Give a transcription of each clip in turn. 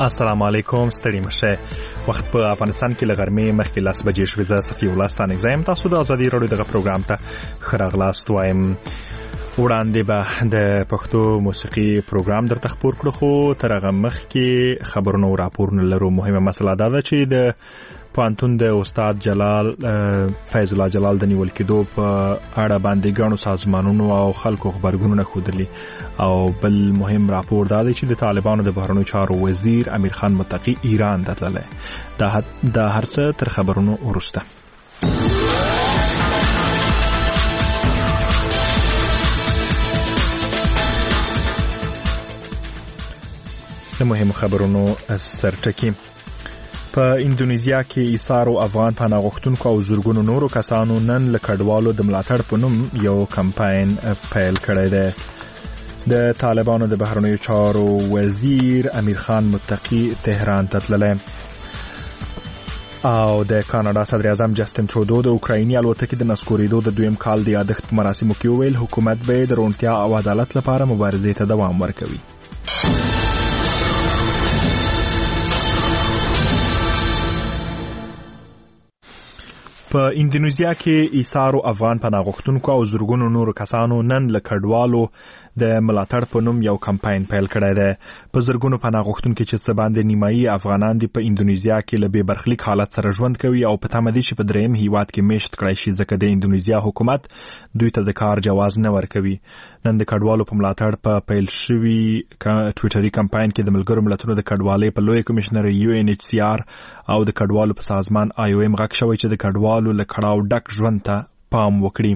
السلام علیکم، ستړي مشه. وخت په افغانستان کې لغرمې مخکې 10 بجې شوې. زه صفي الله ستانک زایم. تاسو د ازادي رادیو دغه پروګرام ته خراغلاست وایم. وړاندې به د پښتو موسیقي پروګرام درته خبر کړو، خو تر هغه مخکې خبرونه او راپورونه لرو. مهمه مسله دا ده چې د پوهنتون د استاد جلال فیض الله جلال د نیول کېدو په اړه باندې ګڼو سازمانونو او خلکو خبرګونونه ښودلي، او بل مهم راپور دا دی چې د طالبانو د بهرنیو چارو وزیر امیر خان متقي ایران ته تللی. دا هر څه تر خبرونو وروسته. د مهمو خبرونو سرټکی. په اندونیزیا کې ایثارو افغان پناه غوښتونکو او زورګونو نورو کسانو نن له کډوالو د ملاتړ په نوم یو کمپاین پیل کړی دی. د طالبانو د بهرنیو چارو وزیر امیر خان متقي تهران ته تللی، او د کاناډا صدر اعظم جسټین ترودو د اوکرایني الوتکې د نسکورېدو د دویم کال د یادښت په مراسمو کې وویل حکومت به د روڼتیا او عدالت لپاره مبارزې ته دوام ورکوي. په اندونیزیا کې ایثارو افغان پناه غوښتونکو او زورګونو نورو کسانو نن له کډوالو د ملاتړ په نوم یو کمپاین پیل کړی دی. په زرګونو پناه غوښتونکو چې څه باندې نیمایي افغانان دي په اندونیزیا کې له بې برخلیک حالت سره ژوند کوي او په تمه دي چې په دریم هیواد کې میشت کړی شي، ځکه د اندونیزیا حکومت دوی ته د کار جواز نه ورکوي. نن د کډوالو په ملاتړ په پیل شوي ټویټري کمپاین کې د ملګرو ملتونو د کډوالۍ په لوی کمشنر UNHCR او د کډوالو په سازمان IOM غږ شوی چې د کډوالو له کړاو ډک ژوند ته پام وکړي.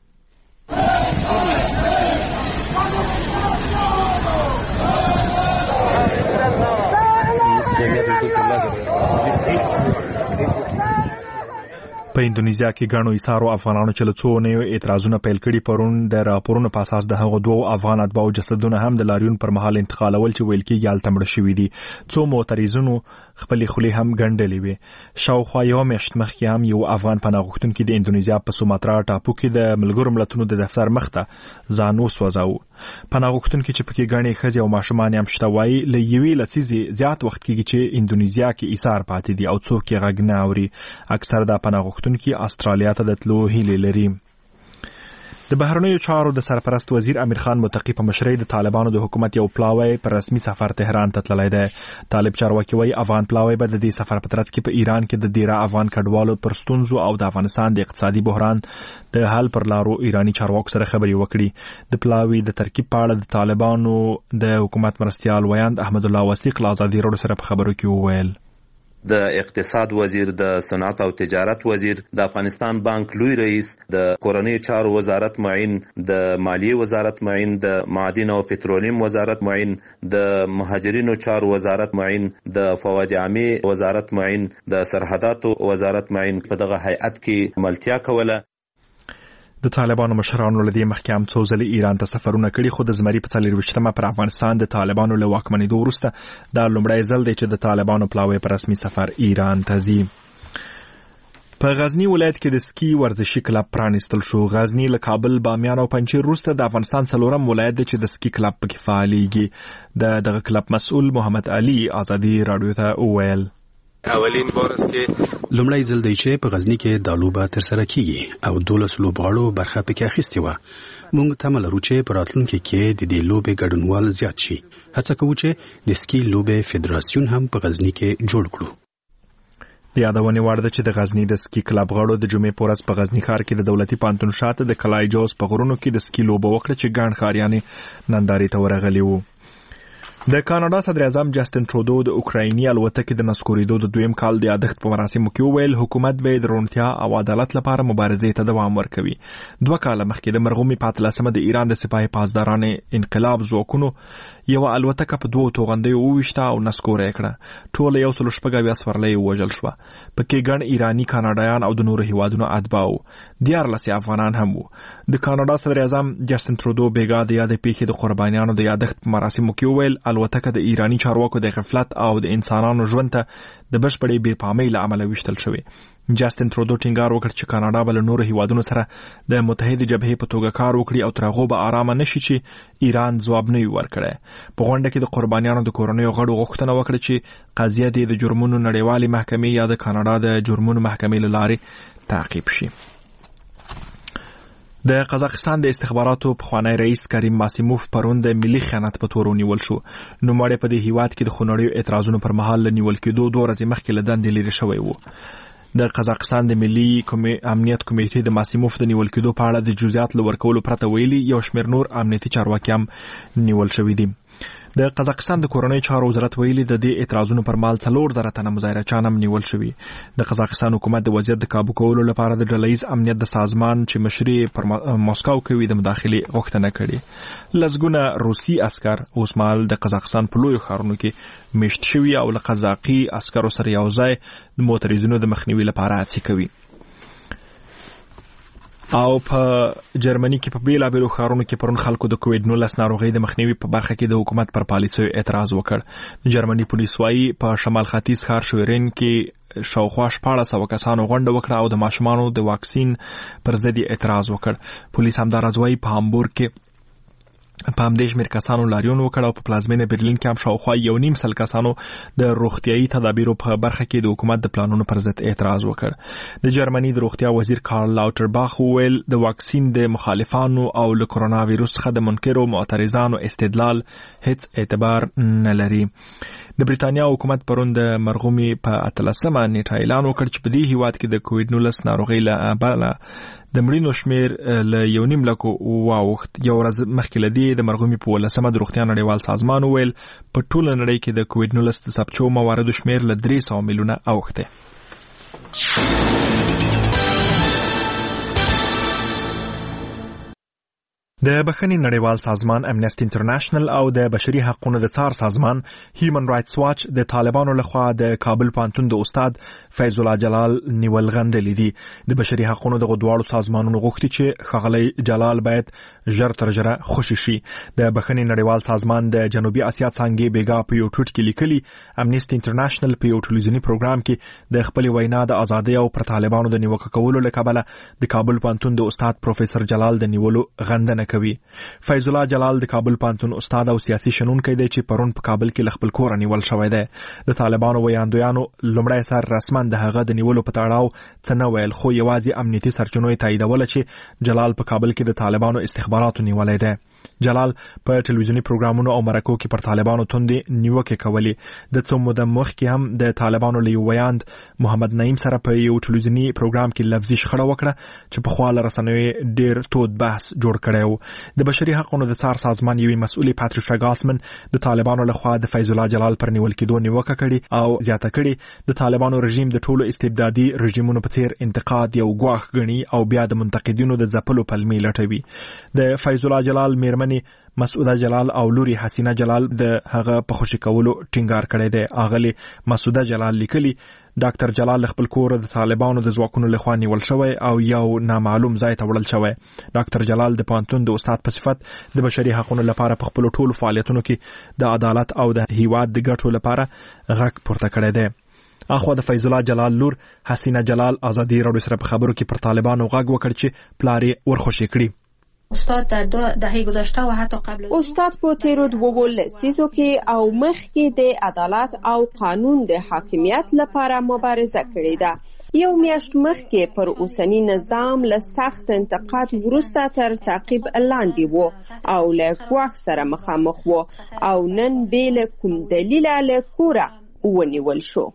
په اندونیزیا کې ګڼو ایثارو افغانانو چې له څو اونیو اعتراضونه پیل کړي پرون د راپورونو په اساس د هغو دوو افغان اتباعو جسدونه هم د لاریون پر مهال انتقالول چې ویل کېږي هلته مړه شوي دي. څو معترضینو خپلې خولې هم ګنډلې وې. شاوخوا یوه میاشت مخکې هم یو افغان پناه غوښتونکي د اندونیزیا په سوماترا ټاپو کې د ملګرو ملتونو د دفتر مخ ته ځان وسوځاوه. پناه غوښتونکي چې پکې ګڼې ښځې او ماشومان هم شته وایي له یوې لسیزې زیات وخت کېږي چې اندونیزیا کې ایثار پاتې دي او څوک یې غږ نه اوري. اکثر د پناه غوښتونکي استرالیا ته د تلو هیلې لري. د بهرنیو چارو د سرپرست وزیر امیر خان متقي په مشرۍ د طالبانو د حکومت یو پلاوی پر رسمي سفر تهران ته تللی دی. طالب چارواکي وایي افغان پلاوی به د دې سفر په ترڅ کې په ایران کې د ډیره افغان کډوالو پر ستونزو او د افغانستان د اقتصادي بحران د حل پر لارو ایرانی چارواکو سره خبرې وکړي. د پلاوی د ترکیب په اړه د طالبانو د حکومت مرستیال ویاند احمد الله وثیق له ازادي رادیو سره په خبرو کې وویل د اقتصاد وزیر، د صنعت او تجارت وزیر، د افغانستان بانک لوی رئیس، د کورنیو چارو وزارت معین، د مالیې وزارت معین، د معادن او پټرولیم وزارت معین، د مهاجرینو چارو وزارت معین، د فواد عامه وزارت معین، د سرحداتو وزارت معین په دغه هیئت کې ملتیا کوله. د طالبانو مشرانو له دې مخکې هم څو ځلې ایران ته سفرونه کړي، خو د زمري په 24مه پر افغانستان د طالبانو له واکمنېدو وروسته دا لومړی ځل دی چې د طالبانو پلاوی په رسمي سفر ایران ته ځي. په غزنی ولایت کې د سکی ورزشي کلب پرانیستل شو. غزنی له کابل، بامیان او پنجشیر وروسته د افغانستان څلورم ولایت دی چې د سکی کلب پکې فعالیږي. دغه کلب مسؤل محمد علي ازادي رادیو ته وویل اولین بار است که لومړی ځل دی چې په غزنی کې دا لوبه ترسره کیږي او 12 لوبغاړو برخه پکې اخیستې وه. موږ تمه لرو چې په راتلونکي کې د دې لوبې ګډونوال زیات شي. هڅه کوو چې د سکی لوبې فدراسیون هم په غزنی کې جوړ کړو. د یادونې وړ ده چې د غزنی د سکی کلب غړو د جمعې په ورځ په غزنی ښار کې د دولتي پوهنتون شاته د کلای جوز په غرونو کې د سکی لوبه وکړه چې ګڼ ښاریانې نندارې ته ورغلي وو. د کاناډا صدر اعظم جسټین ترودو د اوکرایني الوتکې د نسکورېدو د دویم کال د یادښت په مراسمو کې وویل حکومت به د روڼتیا او عدالت لپاره مبارزې ته دوام ورکوي. 2 کاله مخکې د مرغومي په 13مه د ایران د سپاهي پاسداران انقلاب ځواکونو یو الوتکه په 2 توغندیو وویشته او نسکوره یې کړه. ټول 116 سورلۍ ووژل شوه. پکې ګڼ ایرانی، کاناډایان او د نورو هیوادونو اتباع وو. 14 افغانان هم وو. د کاناډا صدر اعظم جسټین ترودو بیګا د یادې پیښې د قربانیانو د یادښت په مراسمو کې وویل الوتکه د ایرانی چارواکو د غفلت او د انسانانو ژوند ته د بشپړې بې پامۍ له امله ویشتل شوې. جاستن ترودو ټینګار وکړ چې کاناډا بل نور هیوادونو سره د متحده جبهې په توګه کار وکړي او تر هغه به آرام نشي چې ایران ځواب نه ورکړي. په غونډه کې د قربانیانو د کورنیو غړو غوښتنه وکړه چې قضیه د جرمونو نړیوالې محکمې یا د کاناډا د جرمونو محکمې له لارې تعقیب شي. د قزاقستان د استخباراتو پخوانی رئیس کریم ماسیموف پرون د ملي خیانت په تور ونیول شو. نوموړی په دې هیواد کې د خونړیو اعتراضونو پر مهال له نیول کېدو 2 ورځې مخکې له دندې لرې شوی و. د قزاقستان د ملي امنیت کمیټې د ماسیموف د نیول کېدو په اړه د جزئیات لورکولو پرته ویلي یو شمېر نور امنیتي چارواکي هم نیول شوي دي. د قزاقستان د کورنۍ چارو وزارت ویلي د دې اعتراضونو پر مال 4,000 تنه مظاهرچیان هم نیول شوي. د قزاقستان حکومت د وضعیت د کابو کولو لپاره د ډلهییز امنیت د سازمان چې مشري پر مسکو کوي د مداخلې غوښتنه کړې. لسګونه روسي عسكر اوس مهال د قزاقستان په لویو ښارونو کې میشت شوي او له قزاقي عسکرو سره یو ځای د موټریزونو د مخنیوي لپاره هڅې کوي. او په جرمني کې په بیلابیلو ښارونو کې پرون خلکو د کووډ-19 ناروغۍ د مخنیوي په برخه کې د حکومت پر پالیسیو اعتراض وکړ. جرمني پولیس وايي په شمال ختیځ ښار شویرین کې شاوخوا 1400 کسانو غونډه وکړه او د ماشومانو د واکسین پر ضد اعتراض وکړ. پولیس همداراز وايي په هامبورګ کې په همدې شمېر کسانو لاریون وکړ او په پلازمینه برلین کې هم شاوخوا 1.5 کسانو د روغتیايي تدابیرو په برخه کې د حکومت د پلانونو پر ضد اعتراض وکړ. د جرمني د روغتیا وزیر کارل لاوټرباخ وویل د واکسین د مخالفانو او له کرونا وایروس څخه د منکرو معترضانو استدلال هیڅ اعتبار نه لري. د بریتانیا حکومت پرون د مرغومي په 13مه نیټه اعلان وکړ چې په دې هیواد کې د کووډ-19 ناروغۍ له امله د مړینو شمیر له 1.5 لک واوښت. یو ورځ مخکې له دې د مرغومي په 18مه د روغتیا نړیوال سازمان ویل په ټوله نړۍ کې د کووډ-19 د ثبت شوو مواردو شمیر له 300 میلیونه اوښتی. د بخښنې نړیوال سازمان امنیسټي انټرنیشنل او د بشري حقوقو د څار سازمان هیومن رائټس واچ د طالبانو لخوا د کابل پوهنتون د استاد فیض الله جلال نیول غندلې دي. د بشري حقوقو د غوډوالو سازمانونو غوښتي چې ښاغلی جلال باید ژر تر ژره خوشي شي. د بخښنې نړیوال سازمان د جنوبي اسیا څانګې بیګا په یو ټویټ کې لیکلي امنیسټي انټرنیشنل په یو ټلویزیونی پروګرام کې د خپل وینا د ازادۍ او پر طالبانو د نیوکه کولو له کبله د کابل پوهنتون د استاد پروفیسور جلال د نیولو غندنه کوي. فیض الله جلال د کابل پوهنتون استاد او سیاسي شنونکی دی چې پرون په کابل کې خپل کور نیول شوی دی. د طالبانو ویاندویانو لومړی سر رسما د هغه د نیولو په تړاو څه نه ویل، خو یوازې امنیتي سرچینو تاییدول چې جلال په کابل کې د طالبانو استخباراتو نیولای دی. جلال په ټلویزیونی پروګرامونو او مرکو کې پر طالبانو توندې نیوکې کولې. د څو موده مخکې هم د طالبانو له ویاند محمد نعیم سره په یو ټلویزیونی پروګرام کې لفظي شخړه وکړه چې په خپل رسنیو ډیر تود بحث جوړ کړی و. د بشري حقوقو د څار سازمان یوې مسؤلې پاتریشا ګاسمن د طالبانو لخوا د فیض الله جلال پر نیول کېدو نیوکه کړې او زیاته کړې د طالبانو رژیم د ټولو استبدادي رژیمونو په څیر انتقاد یو ګواښ ګڼي او بیا د منتقدینو د ځپلو پلمې لټوي. د فیض الله جلال میرمنې مسعوده جلال او لوري حسینه جلال د هغه په خوشی کولو ټینګار کړی دی. اغلی مسعوده جلال لیکلی ډاکټر جلال خپل کور د طالبانو د ځواکونو لخوا نیول شوی او یو نامعلوم ځای ته وړل شوی. ډاکټر جلال د پوهنتون د استاد په صفت د بشري حقوقو لپاره په خپل ټولو فعالیتونو کې د عدالت او د هیواد د ګټو لپاره غږ پورته کړی دی. اخوا د فیض الله جلال لور حسینه جلال ازادي راډیو سره په خبرو کې پر طالبانو غږ وکړ چې پلاری ورخوشي کړي. استاد در دهه گذشته و حتی قبل استاد په تیرو 2 لسیزو کې او مخکې د عدالت او قانون د حاکمیت لپاره مبارزه کړې ده. یو میاشت مخکې پر اوسنی نظام له سخت انتقاد وروسته تر تعقیب لاندې وو او له ګواښ سره مخامخ وو او نن بې له کوم دلیله له کوره ونیول شو.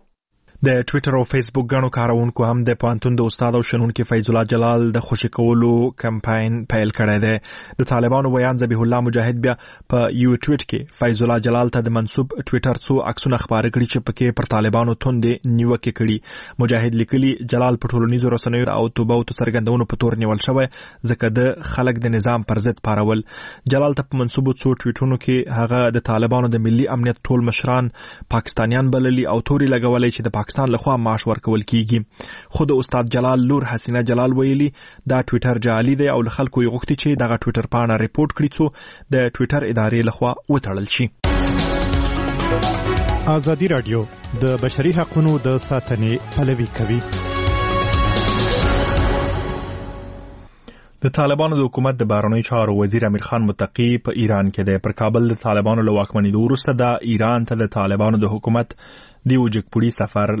د ټویټر او فیسبوک غاڼو کارونکو هم د پوهنتون د استاد او شنونکي فیض الله جلال د خوشی کولو کمپاین پیل کړی دی. د طالبانو ویان ذبیح الله مجاهد بیا په یو ټویټ کې فیض الله جلال ته د منسوب ټویټر څو عکسونه خبره کړي چې پکې پر طالبانو توندې نیوکې کړي. مجاهد لیکلي جلال په ټولنیزو رسنیو او توبه او څرګندونو په تور نیول شوی ځکه د خلک د نظام پر ضد پارول. جلال ته په منسوبو څو ټویټونو کې هغه د طالبانو د ملي امنیت ټول مشران پاکستانیان بللي او توري لګولې چې د پاکستان لخوا معاش ورکول کیږي. خو د استاد جلال لور حسینه جلال ویلي دا ټویټر جعلي دی او له خلکو یې غوښتي چې دغه ټویټر پاڼه ریپورټ کړي څو د ټویټر ادارې لخوا وتړل شي. ازادي راډیو د بشري حقوقو د ساتنې پلوي کوي. د طالبانو د حکومت د بهرنیو چارو وزیر امیر خان متقی په ایران کې دی. پر کابل د طالبانو له واکمنېدو وروسته د ایران ته د طالبانو د حکومت دیو جګپوړي سفر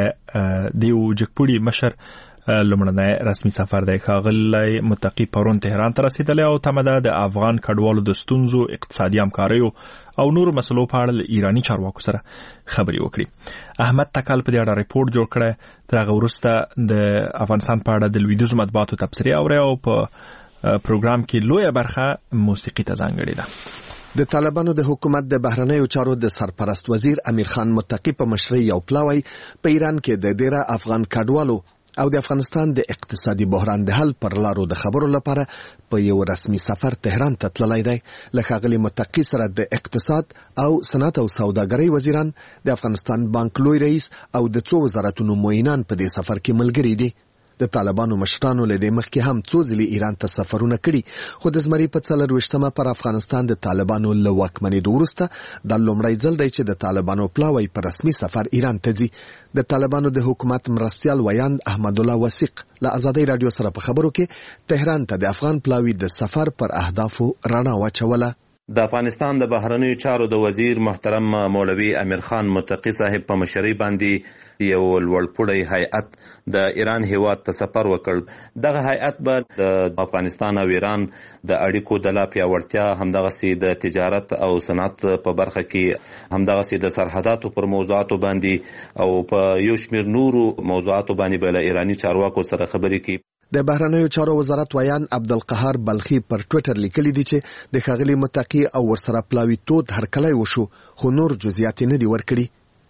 مشر لومړنی رسمي سفر دی. ښاغلی متقی پرون تهران ته رسیدلی او تمه ده د افغان کډوالو د ستونزو، اقتصادي همکاریو او نورو مسلو په اړه له ایرانی چارواکو سره خبرې وکړي. احمد تکل په دې اړه ریپورت جوړ کړی. تر هغه وروسته د افغانستان په اړه د لویدیځو مطبوعاتو تبصرې اوري او په پروګرام کې لویه برخه موسیقي ته ځانګړې ده. د طالبانو د حکومت د بهرنیو چارو د سرپرست وزیر امیر خان متقی په مشرۍ یو پلاوی په ایران کې د ډیره افغان کډوالو او د افغانستان د اقتصادي بحران د حل پر لارو د خبرو لپاره په یو رسمي سفر تهران ته تللی دی. له ښاغلي متقی سره د اقتصاد او صنعت او سوداګرۍ وزیران، د افغانستان بانک لوی رئیس او د څو وزارتونو معینان په دې سفر کې ملګري دي. د طالبانو مشرانو له دې مخکې هم څو ځلې ایران ته سفرونه کړي، خو د زمري په 24مه پر افغانستان د طالبانو له واکمنېدو وروسته دا لومړی ځل دی چې د طالبانو پلاوی په رسمي سفر ایران ته ځي. د طالبانو د حکومت مرستیال ویاند احمد الله وثیق له آزادۍ رادیو سره په خبرو کې تهران ته د افغان پلاوی د سفر پر اهدافو رڼا واچوله. د افغانستان د بهرنیو چارو د وزیر محترم مولوي امیر خان متقی صاحب په مشرۍ باندې یو لوړپوړی هیئت د ایران هیواد ته سفر وکړ. دغه هیئت به د افغانستان او ایران د اړیکو د لا پیاوړتیا، همدغسې د تجارت او صنعت په برخه کې، همدغسې د سرحداتو پر موضوعاتو باندې او په یو شمېر نورو موضوعاتو باندې به له ایراني چارواکو سره خبرې کوي. د بهرنیو چارو وزارت ویان عبدالقهار بلخي پر ټوئیټر لیکلي دي چې د ښاغلي متقی او ورسره پلاوي تود هرکلی وشو، خو نور جزئیات نه دي ورکړي.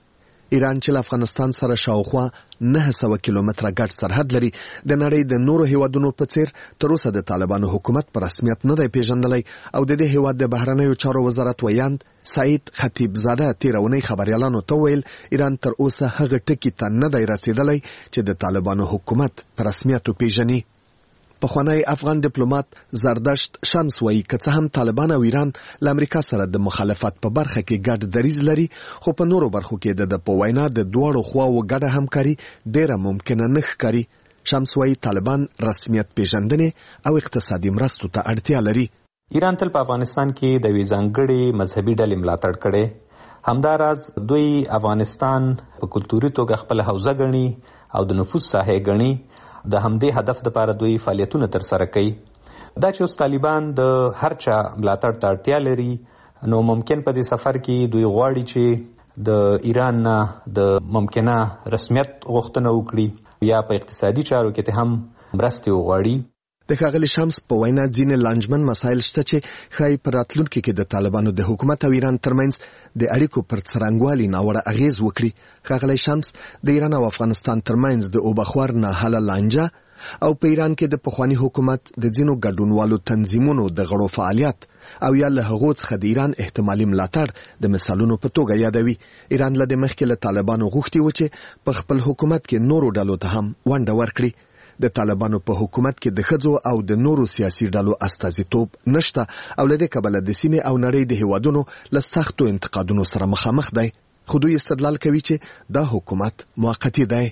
ایران چې له افغانستان سره شاوخوا 900 کیلومتره ګډ سرحد لري، د نړۍ د نورو هیوادونو په څیر تر اوسه د طالبانو حکومت په رسمیت نه دی پیژندلی او د دې هیواد د بهرنیو چارو وزارت ویاند سعید خطیب زاده تیر اونۍ خبريالانو ته ویل ایران تر اوسه هغه ټکی ته نه دی رسیدلی چې د طالبانو حکومت په رسمیت پیژني. پخوانی افغان ډیپلوماټ زردشت شمس وایي که څه هم طالبان او ایران له امریکا سره د مخالفت په برخه کې ګډ دریځ لري، خو په نورو برخو کې د په وینا د دواړو خواو ګډه همکاري ډیره ممکنه نه ښکاري. شمس وایي طالبان رسمیت پیژندنې او اقتصادي مرستو ته اړتیا لري. ایران تل په افغانستان کې د وی ځانګړي مذهبي ډلې ملاتړ کړي. همداراز دوی افغانستان په کلتوري توګه خپل حوزه ګڼي او د نفوذ ساحه ګڼي. د همدې هدف لپاره دوی فعالیتونه تر سره کوي. دا چې اوس طالبان د هر چا ملاتړ ته اړتیا لري، نو ممکن په دې سفر کې دوی غواړي چې د ایران نه د ممکنه رسمیت غوښتنه وکړي یا په اقتصادي چارو کې هم مرستې وغواړي. د ښاغلي شمس په وینا ځینې لانجمن مسایل شته چې ښایي په راتلونکي کې د طالبانو د حکومت او ایران ترمنځ د اړیکو پر څرنګوالي ناوړه اغیز وکړي. ښاغلی شمس د ایران او افغانستان ترمنځ د اوبخور نه حل لانجه او په ایران کې د پخوانی حکومت د ځینو ګډونوالو تنظیمونو د غړو فعالیت او یا له هغو څخه د ایران احتمالي ملاتړ د مثالونو په توګه یادوي. ایران له د مخکې له طالبانو غوښتي و چې په خپل حکومت کې نورو ډلو ته هم ونډه ورکړي. د طالبانو په حکومت کې د ښځو او د نورو سیاسي ډلو استازیتوب نشته او له دې کبله د سیمې او نړۍ د هیوادونو له سختو انتقادونو سره مخامخ دی. خو دوی استدلال کوي چې دا حکومت موقتی دی.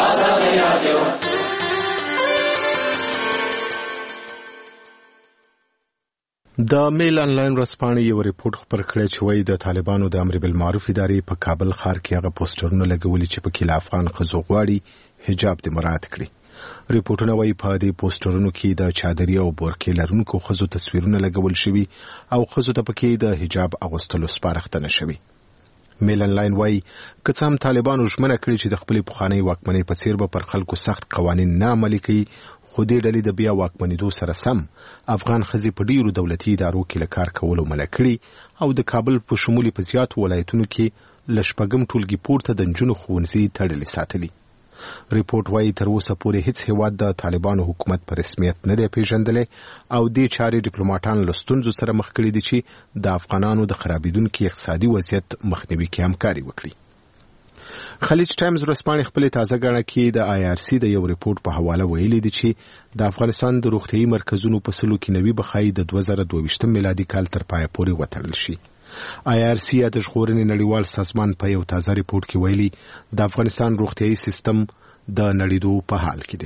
د میل انلاین ورځپاڼې یو ریپورت خبر کړی چې وایي د طالبانو د امر بالمعروف ادارې په کابل ښار کې هغه پوسټرونه لګولي چې پکې له افغان ښځو غواړي حجاب دې مراعات کړي. ریپورتونه وایي په دې پوسټرونو کې د چادري او بورکې لرونکو ښځو تصویرونه لګول شوي او ښځو ته پکې د حجاب اغوستلو سپارښتنه شوې. میل انلاین وایي که څه هم طالبانو ژمنه کړې چې د خپلې پخوانۍ واکمنۍ په څیر به پر خلکو سخت قوانین نه عملي کوي، خو دې ډلې د بیا واکمنېدو سره سم افغان ښځې په ډیرو دولتي ادارو کې له کار کولو منع کړي او د کابل په شمول په زیاتو ولایتونو کې له شپږم ټولګي پورته د نجونو ښوونځي تړلي ساتلي. ریپورت وایي تر اوسه پورې هیڅ هیواد د طالبانو حکومت په رسمیت نه دی پیژندلی او دې چارې ډیپلوماټان له ستونزو سره مخ کړي دي چې د افغانانو د خرابېدونکي اقتصادي وضعیت مخنیوي کې همکاري وکړي. خلیج ټایمز ورځپاڼې خپلې تازه ګڼه کې د IRC د یو ریپورت په حواله ویلي دي چې د افغانستان د روغتیايي مرکزونو په سلو کې نوي بخایي د 2022 میلادي کال تر پایه پورې وتړل شي. IRC یا د ژغورنې نړیوال سازمان په یو تازه ریپورت کې ویلي د افغانستان روغتیايي سیستم د نړیدو په حال کې دی.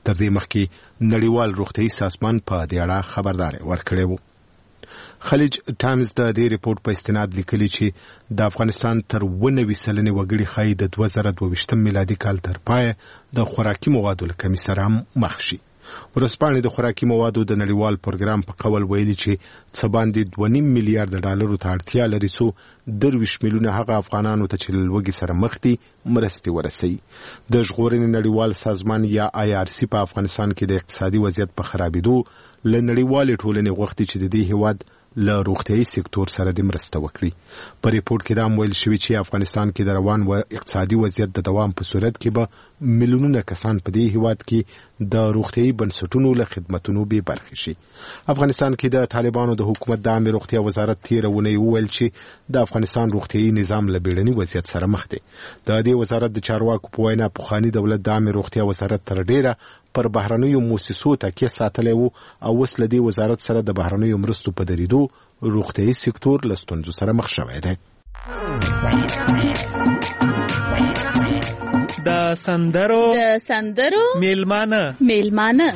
تر دې مخکې نړیوال روغتیايي سازمان په دې اړه خبرداري ورکړې و. خلیج ټایمز د دې ریپورت په استناد لیکلي چې د افغانستان تر 90% وګړي خای د 2022 میلادي کال تر پای د خوراکي موادو له کمی سره مخ شي. ورسپانې د خوراکي موادو د نړیوال پروګرام په قول ویلي چې څه باندې 2.5 میلیارډ ډالرو ته اړتیا لري څو 23 میلیونه هغه افغانانو ته چې له لوږې سره مخ دي مرستې ورسوي. د ژغورنې نړیوال سازمان یا IRC په افغانستان کې د اقتصادي وضعیت په خرابېدو له نړیوالې ټولنې غوښتي چې د دې هیواد له روغتیايي سکتور سره د مرسته وکړي. په ریپورت کې دا ویل شوی چې افغانستان کې د روان و اقتصادي وضعیت د دوام په صورت کې به میلیونونه کسان په دې هیواد کې د روغتیايي بنسټونو له خدماتونو بې برخې شي. افغانستان کې د طالبانو د حکومت د عامه روغتیا وزارت تیرونه ویل چې د افغانستان روغتیايي نظام له بیړني وضعیت سره مخ دی. د دې وزارت د چارواکو په وینا پخوانی دولت د عامه روغتیا وزارت تر ډیره پر بهرنیو مؤسسو تکیه ساتلی وو او اوس له دې وزارت سره د بهرنیو مرستو په دریدو روغتیايي سکتور له ستونزو سره مخ شوی دی. د سندرو میلمانه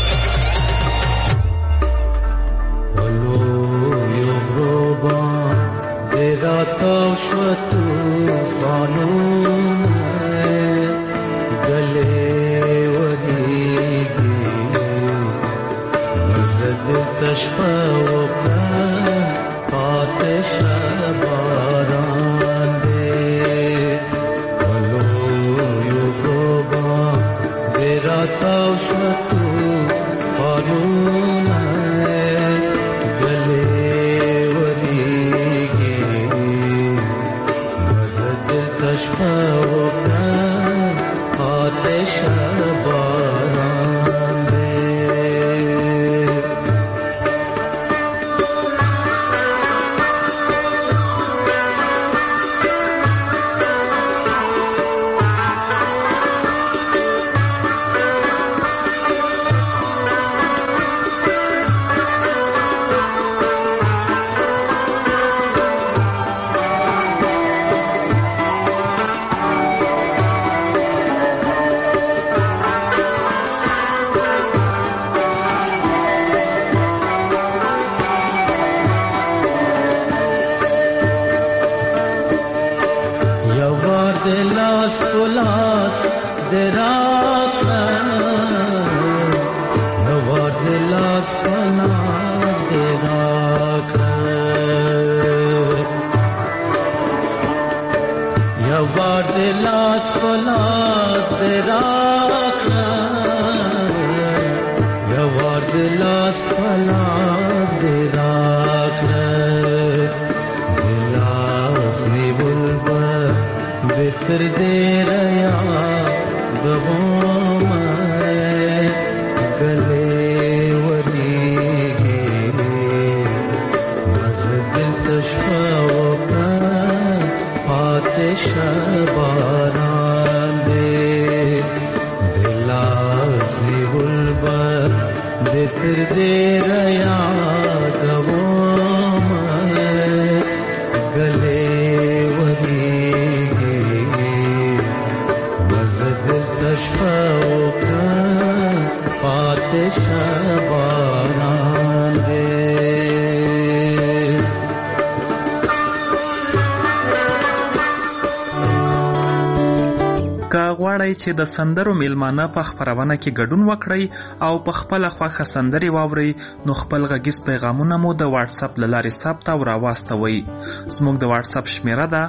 چې د سندرو میلمانه په خبرونه کې ګډون وکړي او په خپل خوښه سندري واوري نو خپل غږیز پیغامونه مو د واتس اپ لارې ثبت او راواستوي. زموږ د واتس اپ شمیره ده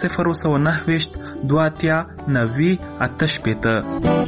090 23 90 88.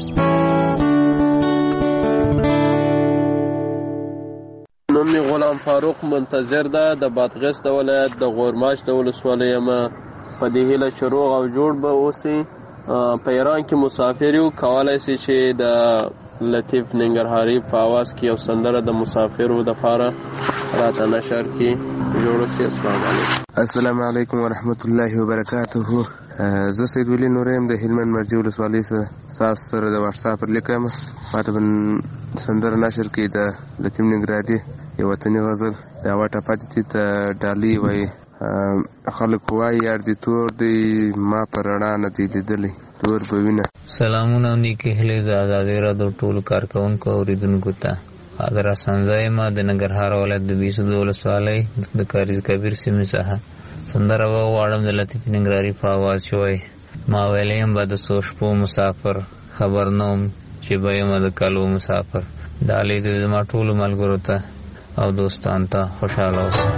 نوم می غلام فاروق منتظر ده د بادغیس د ولایت د غورماش د ولسوالۍ ما په دې هیله چې روغ او جوړ به اوسئ. په ایران کې مسافر یو کولای شي چې د لطیف ننګرهاري په आवाज کې یو سندره د مسافرو د فاره راته نشر کې جوړ شي. السلام علیکم ورحمت الله وبرکاته. زه سید ولی نوریم د هلمند مرجع ولسوالۍ سره د واتس اپ لیکم. ماته سندره نشر کې د لطیف ننګرهاري یو وطني غزل دا واټه پاتې ته ډالۍ وای. خلک وایي یار دې تور دی ما پر رڼا نه دی لیدلی تور په وینه. سلامونه نیکې هیلې د ازادۍ راډیو ټولو کارکوونکو اوریدونکو ته. حاضر حسن زایم د ننګرهار ولایت د بیسود ولسوالۍ د کاریز کبیر سیمې څخه سندره وغواړم د لطیف ننګرهاري په اواز شوی. ما ویلی یم به د څو شپو مسافر، خبر نه وم چې به یم د کلو مسافر. ډالۍ د زما ټولو ملګرو ته او دوستان ته خوشحاله اوسه.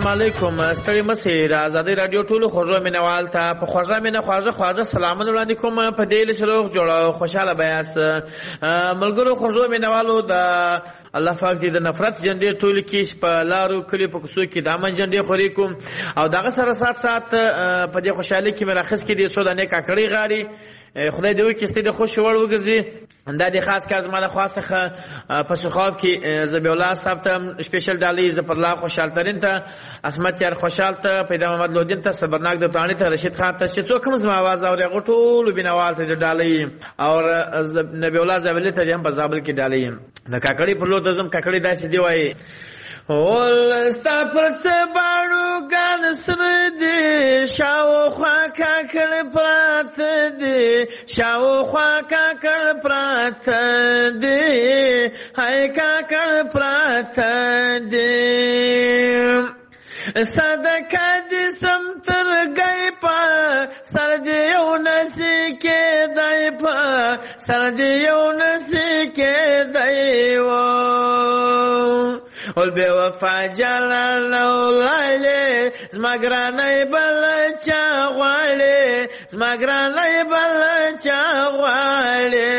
السلام علیکم. ستړي مسي د ازادي رادیو ټولو خوږو مینوال ته په خوږه مینه خواږه سلامونه وړاندې کوم. په دې لشلوغ جوړه خوشاله بیاس ملګرو خوږو مینوالو د الله پاک دې د نفرت جنډې ټول کې په لارو کلی په کوڅو کې د امن جنډې خوري کوم او دغه سره سات په دې خوشحالي کې مراخص کې دې څو د نیک کړي غاړي خدای دې وکړي ستې د خوش وړ وګرځي. دا د خاص کار زما د خاصه په سخاب کې زبی الله صاحب ته سپیشل ډالۍ زفر الله خوشحال ترين ته اسمت یار خوشحال ته پیدا محمد لودین ته صبرناک د پرانی ته رشید خان ته چې څوک هم زما आवाज اوري غټول بنوال ته ډالۍ او نبی الله زابل ته هم په زابل کې ډالۍ د کاکړي په لور تزم کاکړي داسې دی وای ول ستا پر سباړو ګان سره دي شاوخوا کاکړ پراته دي شاوخوا کاکړ پراته دي هاي کاکړ پراته دي صدقه دې سم تر گئی پا سر دې یو نسی کې دای پا سر دې یو نسی کې دای و ول به وفا جلال ولایله زمګرانای بل چا غواړي زمګرانای بل چا غواړي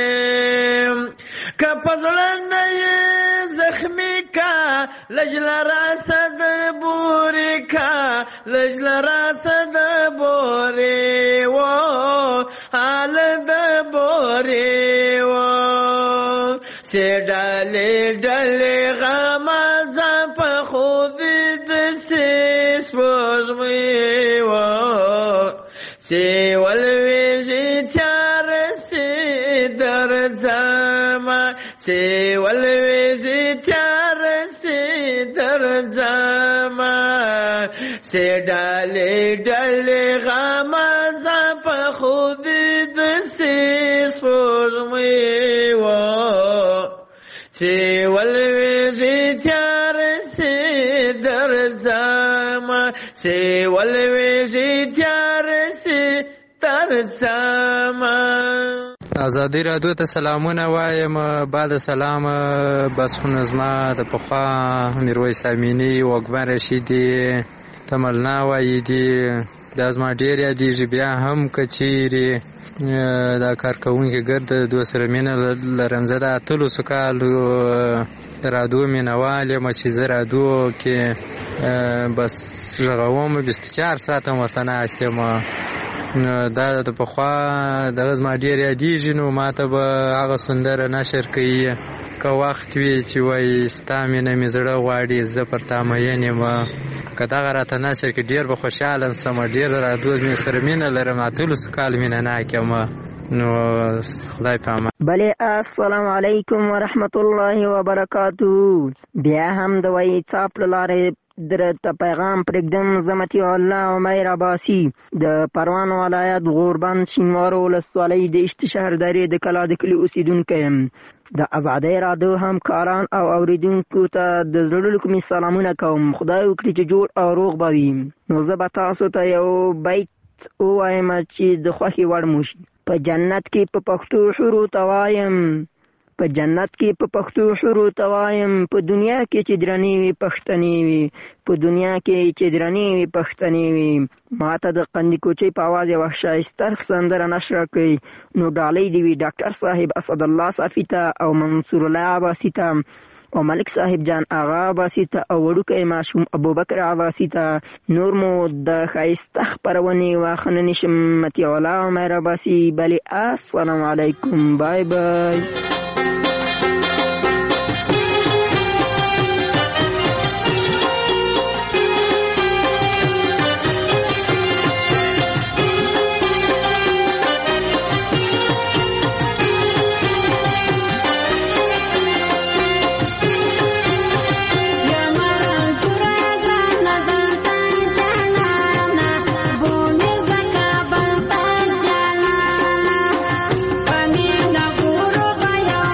کپزلنه زخمی کا لجل راسد بوری کا لجل راسد بوری و حال د بوری و سی ڈالی ڈالی غمازا پا خودی دسی سپوزمی و سی والویجی تیار سی در زمان سی والویجی تیار سی در زمان سی ڈالی ڈالی غمازا پا خودی دسی سپوزمی و سی والویجی تیار سی در زمان سی والویجی تیار سی در زمان. ازادي رادیو ته سلامونه وایم. بعد سلام بس خو نظما د پخوا میرویس امینی وګمن رشیدي تملنا وایدي دا زما ډیر یادېږي. بیا هم کچيري دا کارکوونکي ګرد دو سره مینه لرم. زه د اتلسو کالو د رادیو مینوال یم چې زه رادیو کې بس غږوم 24 ساعته ورته ناست یم. دا د پخوا دغه زما ډېر یادېږي. نو ما ته به هغه سندره نشر کوي که وخت وي چې وایي ستا مینه مې زړه غواړي زه پر تا مین یم. که دغه راته نشر کړي ډېر به خوشحاله شم. ډېر رادیو مې سره مینه لرم. اتلسو کال مینه ناک یم. نو خدای په امان. بله السلام علیکم ورحمت الله وبرکاتو. بیا هم د واتساپ له لارې درته پیغام پرېږدم. زمتي الله عمیر عباسي د پروان ولایت غوربند شینوارو ولسوالۍ د اشت شهر درې د کلا د کلي اوسېدونکی یم. د ازادۍ رادیو همکاران او اوریدونکو ته د زړه له کومې سلامونه کوم. خدای وکړي چې جوړ او روغ به وي. نو زه به تاسو ته یو بیت ووایم چې د خوښې وړ مو شي. په جنت کې په پښتو شروع ته وایم په جنت کې په پښتو شروع ته وایم په دنیا کې چې درنې وي پښتنې وي په دنیا کې چې درنې وي پښتنې وي. ما ته د قندي کوچۍ په اواز یوه ښایسته سندره نشره کړئ. نو ډالۍ دې وي ډاکټر صاحب اسدالله صافي ته او منصور الله عباسي ته او ملک صاحب جان آغا عباسي ته او وړوکی ماشوم ابوبکر عباسي ته. نور مو د ښایسته خپرونې واخه نه شم. مطیع الله عمر عباسي. بلې السلام علیکم. بای بای. Bye.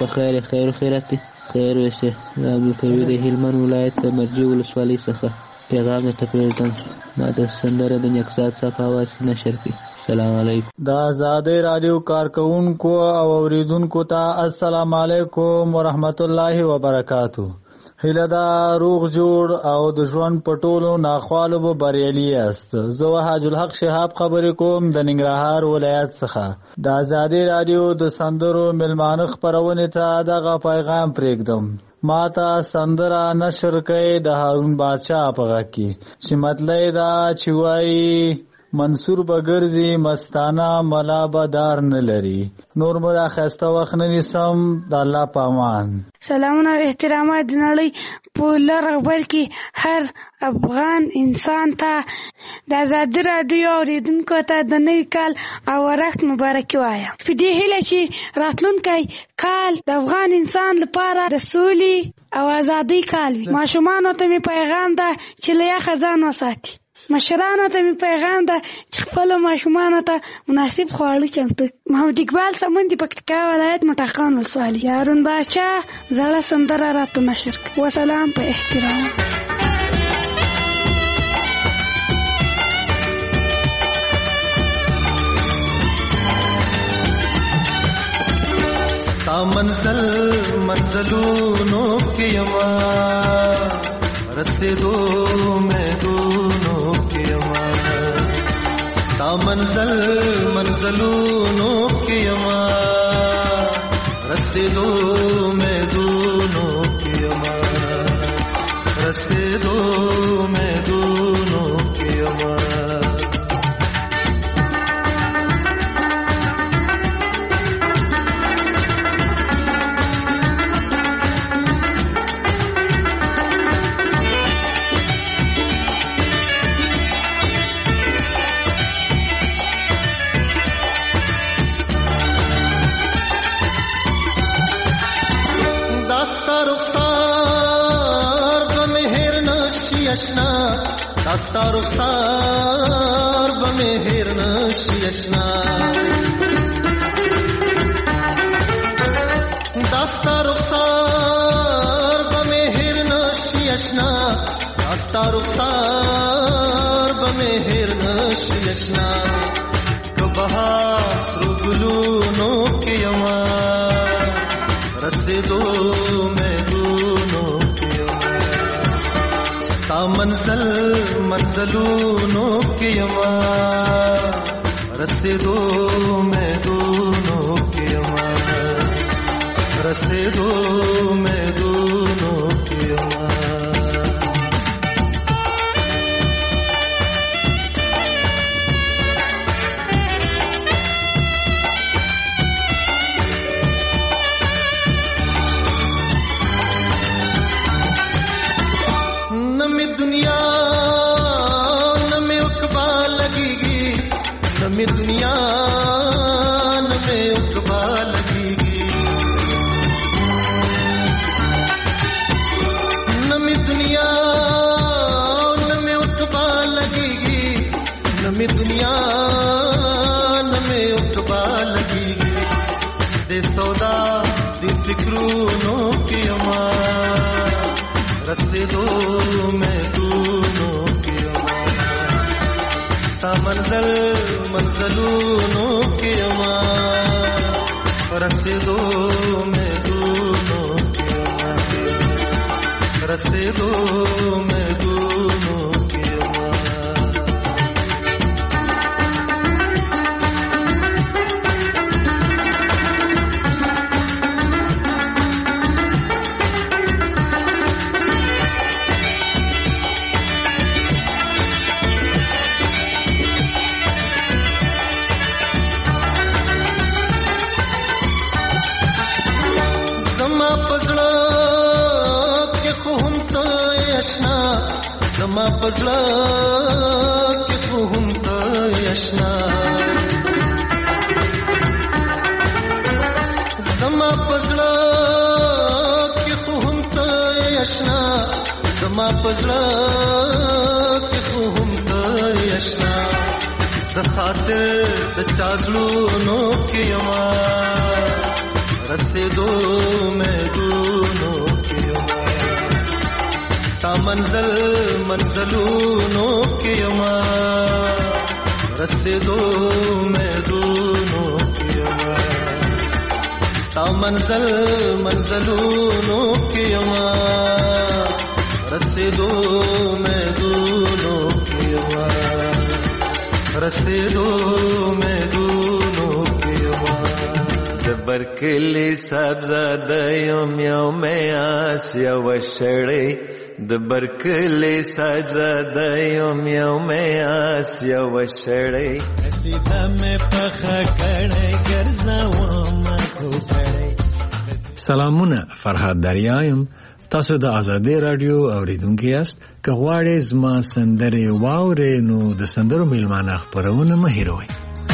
په خیر خیرات دی. خیر وشه د عبدالقوي د هلمند ولایت د مرجې ولسوالۍ څخه پیغام درته پرېږدم. ما د سندره د نقصاد څخه اواز نشر کړي. السلام علیکم. د آزادۍ رادیو کارکونکو او اوریدونکو ته السلام علیکم ورحمت الله وبرکاتو. هیله دا روغ جوړ او د ژوند په ټولو ناخوالو به بریالي یاست. زه وحاج الحق شهاب خبرې کوم د ننګرهار ولایت څخه. د آزادۍ رادیو د سندرو مېلمانه خپرونې ته دغه پیغام پرېږدم. ما ته سندره نشر کړئ د هارون بادشاه په غږ کې چې مطلب دا چې وایي منصور بګرځي مستانه ملا بدار نه لري. نور مرا خسته وخت نه نیسم. د الله پامان. سلامونه او احترامات د نړۍ په لر غبر کې هر افغان انسان ته د آزادۍ راډیو اوریدونکو ته د نوي کال او ورښت مبارکي وایم. په دې هیله چې راتلونکی کال د افغان انسان لپاره د سولې او آزادۍ کال وي. ماشومانو ته مې پیغام ده چې له یخه ځان وساتي. مشرانو ته مې پیغام ده چې خپلو ماشومانو ته مناسب خواړه چمتو. محمد اقبال سمندي پکتیکا ولایت مټاخان ولسوالي. هارون بادشاه زړه سندره راته نشر کړه. وسلام په احترام. ستا منزلونو کې یما رسیدو امیدونو کې یما. ستا منزلونو کې یما رسیدو امیدونو کې یما. رسیدو امیدونو کې یما. داستا رخسار بمهر نشی اشنا. داستا رخسار بمهر نشی اشنا. داستا رخسار بمهر نشی اشنا. کبها سرو گلونو کی یما رسیدو میدونو کی یما. ستا منزلونو کې یما رسیدو میدونو کې یما. رسیدو میدونو کې یما. نمی دنیا نمی اقبا لگی گی. نمی دنیا نمی اقبا لگی گی. نمی دنیا نمی اقبا لگی گی. دے سودا دی فکرونو کی یما رسیدو میدونو کی یما. ستا منزلونو کې یما رسیدو میدونو کې یما. رسیدو میدونو کې یما. زما پزړه کې خو هم ته آشنا. زما پزړه کې خو هم ته آشنا. زما پزړه کې خو هم ته آشنا. زه خاطر د چا زړونو کې یما رسیدو امیدونو کې یما ستا منزلونو کې یما رسیدو امیدونو کې یما ستا منزلونو کې یما رسیدو امیدونو کې یما رسیدو امیدونو کې یما د برکلی صاحبزاده یم یوم آس یو شړی د برکلی صاحبزاده یم یوم آس یو شړی سیده مې پخه کړی ګرځوم کوڅړی. سلامونه، فرهاد دریایم. تاسو د آزادۍ رادیو اوریدونکي یاست. که غواړئ زما سندرې واورئ نو د سندرو میلمانه خپرونه مه هېروئ.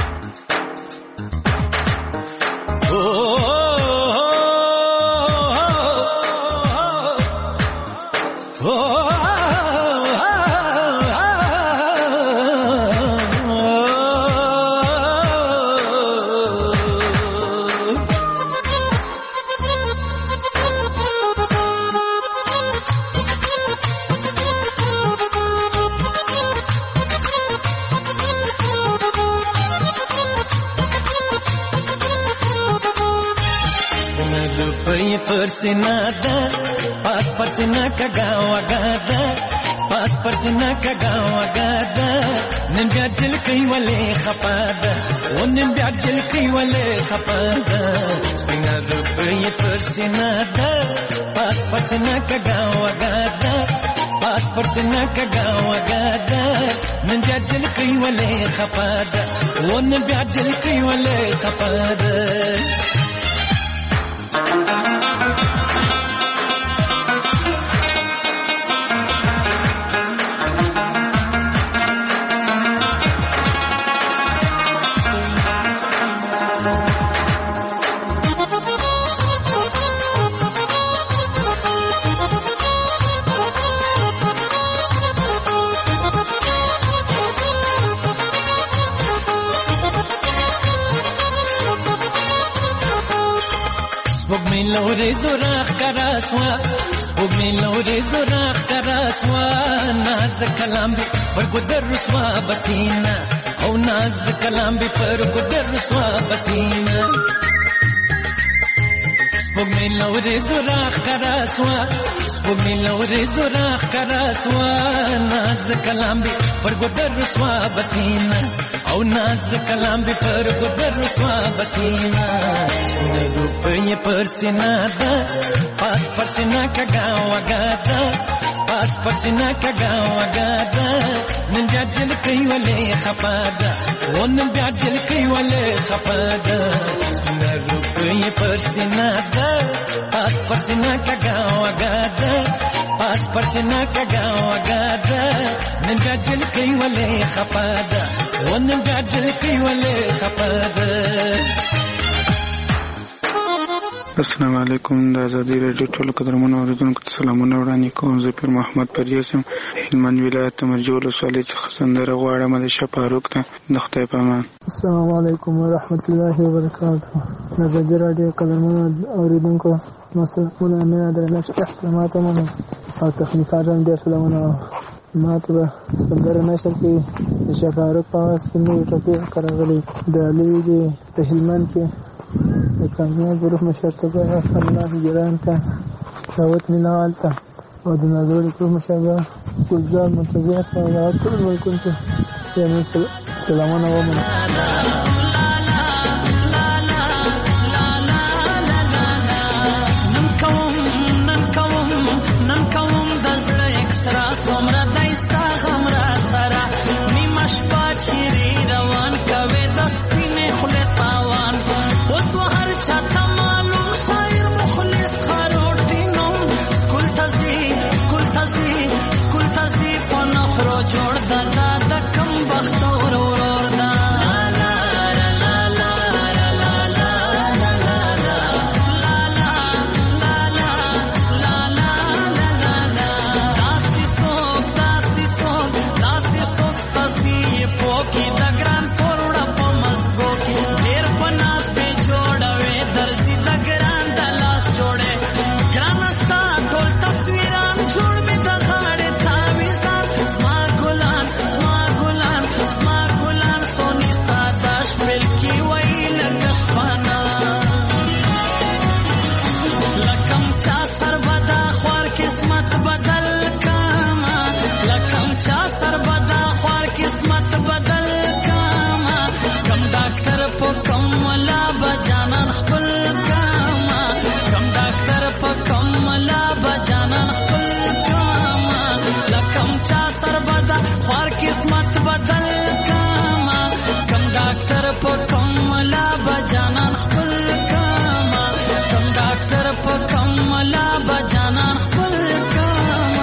परसिना दा पास परसिना का गाँव गादा पास परसिना का गाँव गादा निम्ब्या दिल कई वाले खपादा वो निम्ब्या दिल कई वाले खपादा स्पिंगा रुपये परसिना दा पास परसिना का गाँव गादा पास परसिना का गाँव गादा निम्ब्या दिल कई वाले खपादा वो निम्ब्या दिल कई वाले खपादा. لوري زراخ کراسوا سپوږمۍ لوري زراخ کراسوا ناز کلام به پر ګدر رسوا بسینا او ناز کلام به پر ګدر رسوا بسینا سپوږمۍ لوري زراخ کراسوا سپوږمۍ لوري زراخ کراسوا ناز کلام به پر ګدر رسوا بسینا او ناز کلام به پر ګدر رسوا بسینا. روپये परसिना दा पास परसिना का गाँव गादा पास परसिना का गाँव गादा निम्ब्या दिल कई वाले खपादा वो निम्ब्या दिल कई वाले खपादा. रुपये परसिना दा पास परसिना का गाँव गादा पास परसिना का गाँव गादा निम्ब्या दिल कई वाले खपादा वो निम्ब्या दिल कई वाले खपादा. السلام علیکم. د آزادۍ رادیو ټولو قدرمنو اوریدونکو ته سلامونه وړاندې کوم. زه پیر محمد پریوس یم، هلمند ولایت مرجو ولسوالۍ څخه سندره غواړم د شاه فاروق ته د خدای په امان. السلام علیکم ورحمت الله وبرکاته. د آزادۍ رادیو قدرمنو اوریدونکو مسلمانانو نه درنښت احترامات منم او تخنیکاران ډېر سلامونه. ما ته به سندره نشر کې د شاه فاروق په اواز کې نوې ټپې راغلي د علي د هلمند کې د کامیاب ګروپ مشر صبح الله جران ته دعوت مینوال ته او د نازوړ ګروپ مشر ګلزار منتظر ته او ټول ملکون ته یعنی سلامونه ومنه. نن کوم د زړه اکسرا څومره دایستا غمرا سره نیمه شپه چیرې روان کوي د سپینې خولې تاوان اوس هر چاته معلوم شاعر مخلص خاروړ دینم سکول تزي په نخرو جوړ د کم بخت ورور دا لا بدل کما لکم چا سر بدا خوار قسمت بدل کما کم ډاکټر په کم ملا بجانان خپل کما کم ډاکټر په کم ملا بجانان خپل کما لکم چا سر بدا خوار قسمت بدل کما کم ډاکټر په کم ملا بجانان خپل کما کم ډاکټر په کم ملا بجانان خپل کما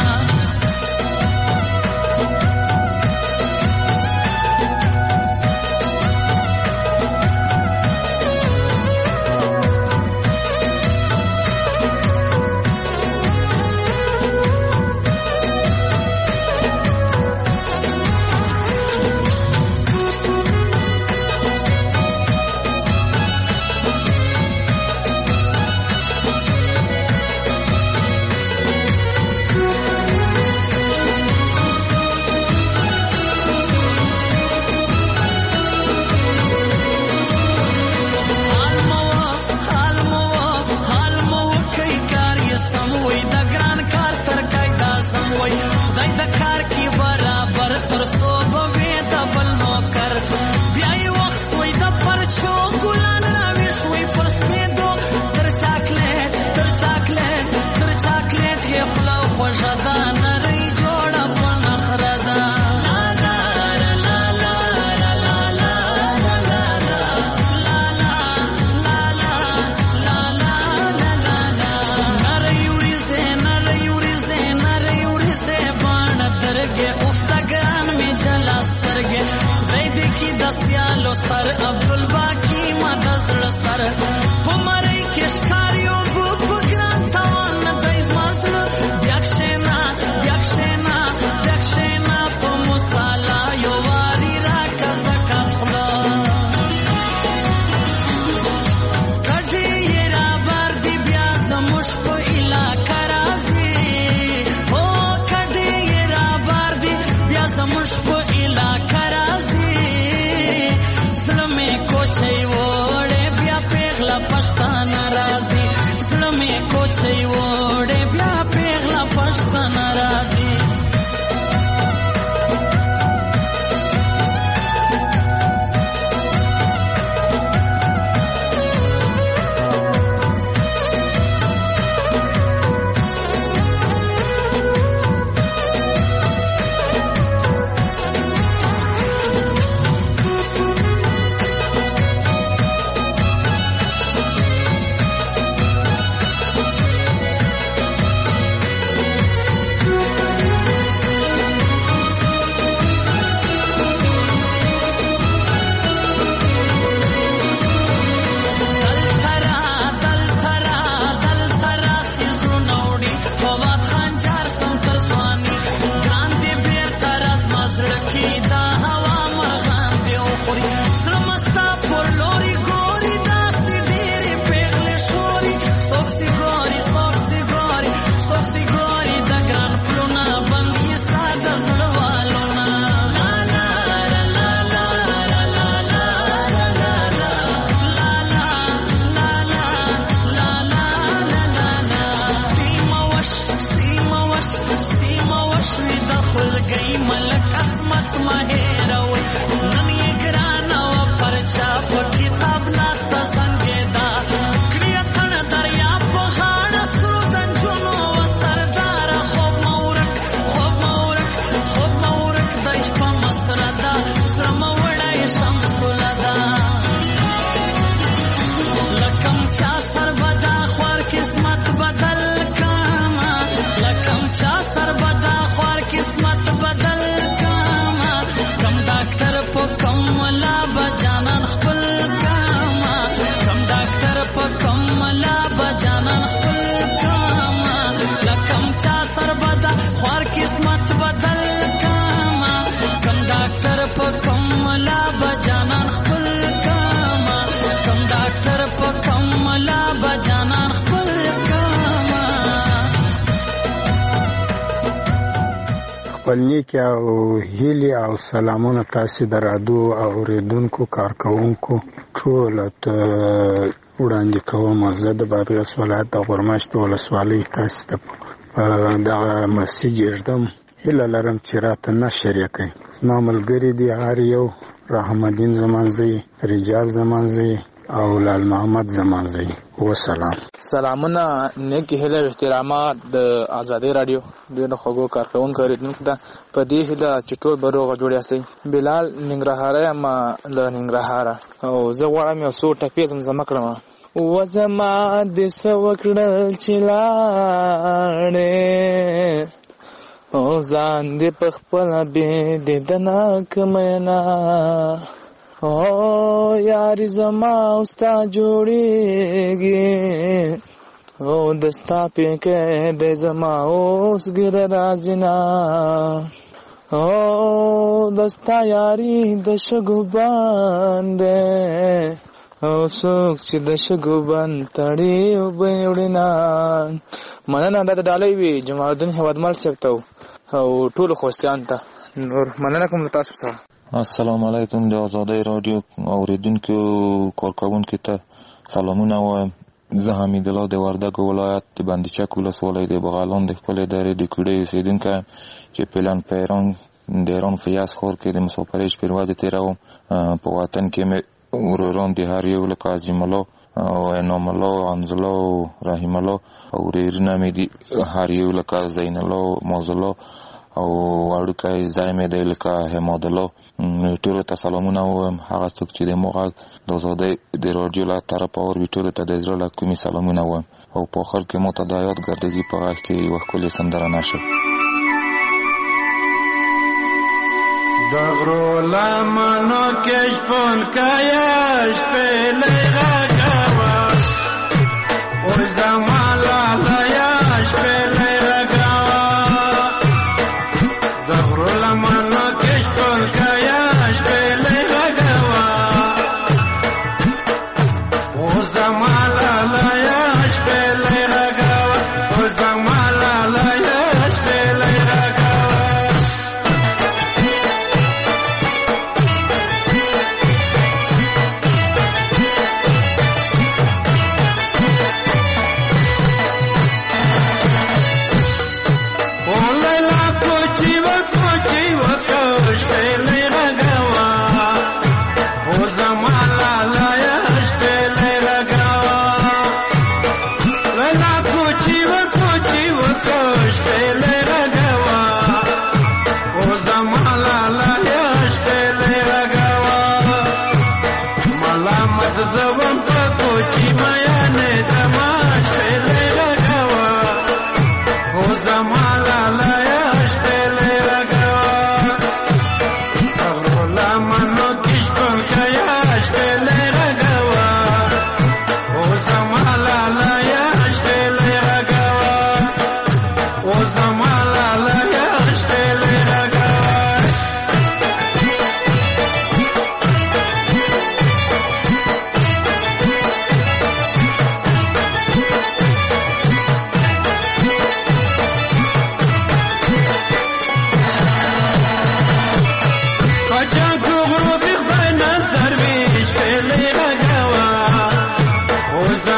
خپل نیک او هیلې او سلامونه تاسو د رادیو اوریدونکو کارکونکو ټول ته وړاندې کوم. زه د بابلیس ولایت د غورماشت ولسوالۍ تاسو ته دغه مسیج ږدم هیله لرم چې راته نشر یې کړئ. زما ملګري دي هر یو رحمدین زمانځي، رجال زمانځي او لال محمد زمانځي. وسلام. سلامونه، نیک هیله او احترامات د آزادۍ رادیو ډېر خوږو کارکونکو اوریدونکو ته. په دې هیله چې ټول به روغ جوړ یاستئ. بلال ننګرهاری یم له ننګرهاره او زه غواړم یو څو ټپې زمزمه کړم. وزما د څه وکړل چې لاړې او ځان دې په خپله بېدېدنه کمینا او یاري زما او ستا جوړېږي او د ستا پیکې دی زما اوس ګیره راځي نه او د ستا یاري د شګو باندې او څوک چې د شګو بند تړي اوبه یې وړي نه. مننه. دا د ډالۍ وي جمال الدین هیوادمل صاحب ته او ټولو خوستیانو ته. نور مننه کوم له تاسو څخه. السلام علیکم. د آزادۍ رادیو اوریدونکو کارکوونکو ته سلامونه وایم. زه حمید الله د وردګو ولایت د بندیچک ولسوالۍ د بغلان د خپلې درې د کوډۍ اوسېدونکی چې پلان پیران د ایران فیاض ښار کې د مسافرۍ شپې ورځې تېروم. په وطن کې مې وروران د هر یو لکه عظیم الله او انعام الله، حمز الله او رحیم الله، او ورېرونه مې دي هر یو لکه زین الله، معاذ الله او وړوکی ځای مې دی لکه حماد الله. ټولو ته سلامونه ووایم. هغه څوک چې د مو غږ د ازادۍ د راډیو له طرفه اوري ټولو ته د زړه له کومې سلامونه ووایم. او په آخر کې مو ته د حیات ګردګي په غږ کې یوه ښکلې سندره نشر. د غرو لمنو کې شپون کایه شپې لغږوه او زما لالیه شپې لغږوه. د غرو لمنو کې شپون کایه شپې لغږوه او زما لالیه شپې لغږوه او زما لالیه شپې لغږوه.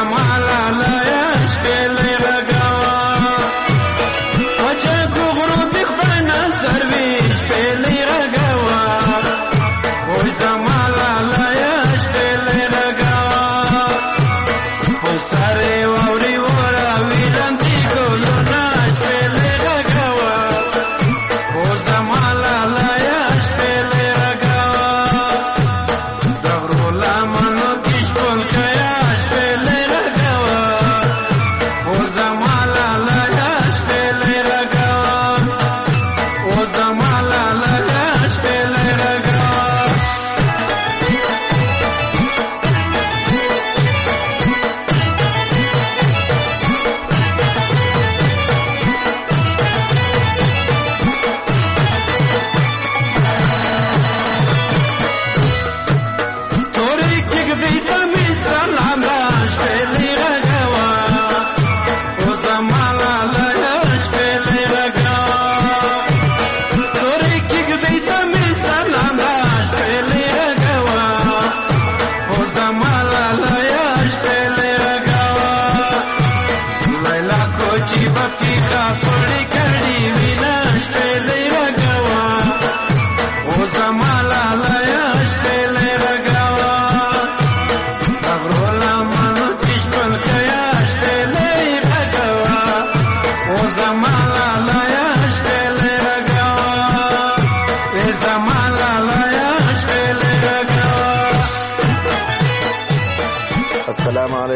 Ocha gugru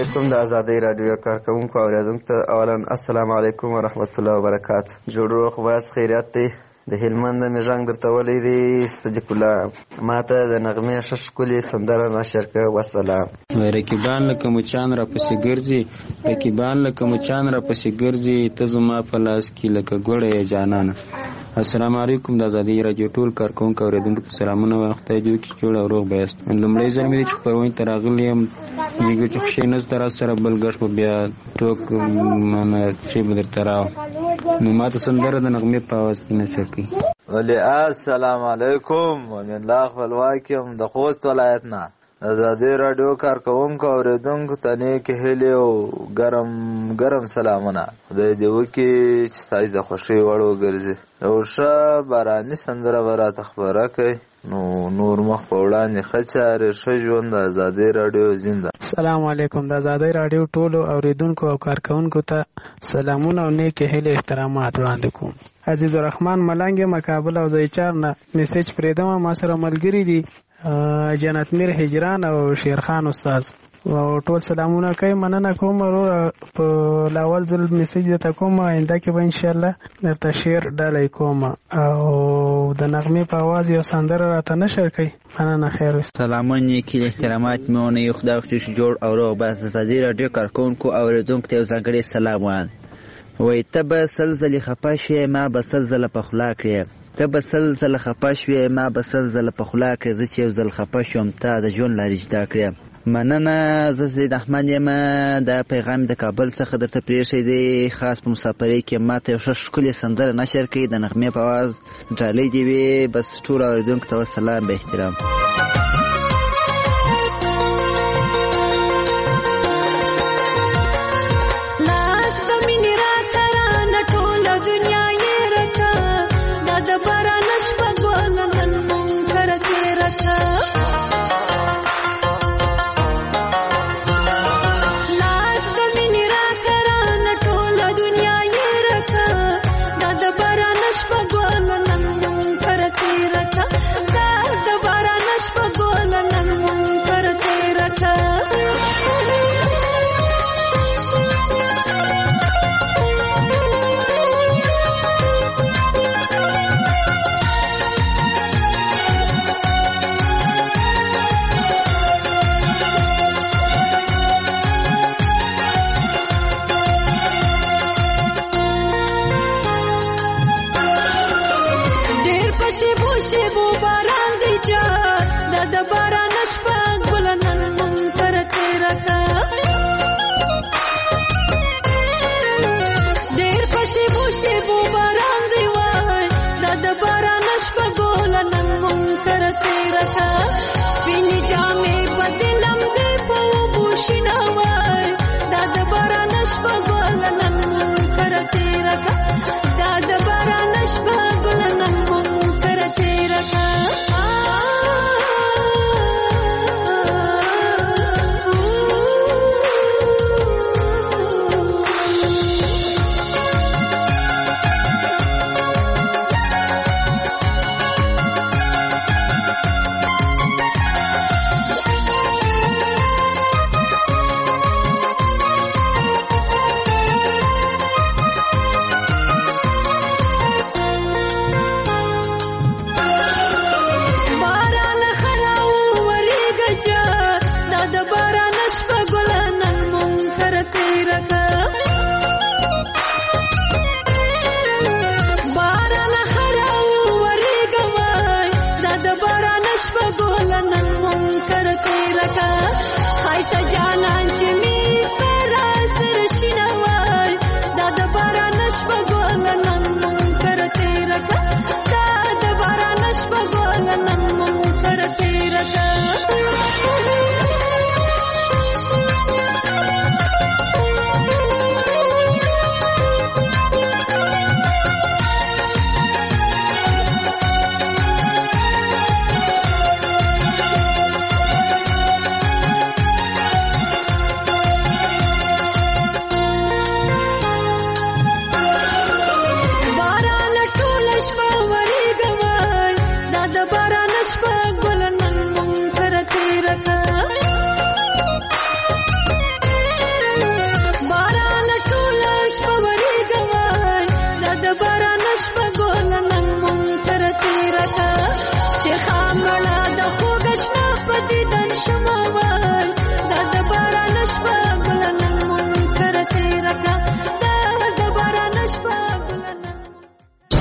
علیکم. د ازادۍ راډیو کارکوونکو او اوریدونکو ته اولا السلام علیکم ورحمت الله وبرکاتو. جوړ روغ باز خیریت دی. د هلمند مې ژغ درته ولی دی صدیق الله. ما ته د نغمې ښه ښکلې سندره نشر کړه. وسلام. رقیبان لکه مچان را پسې ګرځي، رقیبان لکه مچان را پسې ګرځي، ته زما په لاس کې لکه ګوړه یې جانانه. السلام علیکم. د ازادۍ راډیو ټول کارکوونکو او اوریدونکو ته سلامونه وایم. خدای دې وکړي جوړ او روغ به یاست. لومړی ځل مې چې خپرونې ته راغلی یم میږي چې کښېنست را سره بل ګش په بیا ټوک مانه چې به درته راو نو ما ته سندره د نغمې په اواز کې نشر کړي. ولی السلام علیکم. ومن الله خپلواک یم د خوست ولایت نه. ازادۍ راډیو کارکوونکو او اوریدونکو ته نیکې هیلې او ګرم سلامونه. خدای دې وکړي چې ستاسو د خوښۍ وړ وګرځي. یو ښه باراني سندره به راته خپره کړئ نو نور مخ په وړاندې ښه چارې ښه ژوند. د ازادۍ راډیو زنده. السلام علیکم. د ازادۍ راډیو ټولو اوریدونکو او کارکوونکو ته سلامونه او نیکې هیلې احترامات وړاندې کوم. عزیز الرحمن ملنګ مقابل او زیچار نه میسج پرېدم. ما سره ملګری دي جنت میر هجران او شیرخان استاد او ټول سلامونه کوي. مننه کوم ورو په لاول ځل میسج درته کوم. آینده کې به انشاءالله درته شیر ډالۍ کوم او د نغمې په اواز یو سندره راته نشر کوي. مننه. خیر. سلامونه کې احترامات مونه یو خدای خو جوړ او روغ بس. د ازادۍ راډیو کارکوونکو او اوریدونکو ته ځانګړی سلام وایم. وای ته به سلزلې خپه شې ما به سلزله په خوله کړې، ته به سلزله خپه شوې ما به سلزله په خوله کړې، زه چې یو ځل خپه شوم ته د ژوند لارې جدا کړې. مننه. زه زید احمد یم. دا پیغام د کابل څخه درته پرېښی دی. خاص په مسافرۍ کې ما ته یو ښه ښکلې سندره نشر کړي. د نغمې په اواز ډالۍ دې وي. بس ټولو اورېدونکو ته وسلام به احترام. ګرانه شپه ګوله نن مونږ تر تېره که چې خامړه د خوږ شنه په دیدن شمه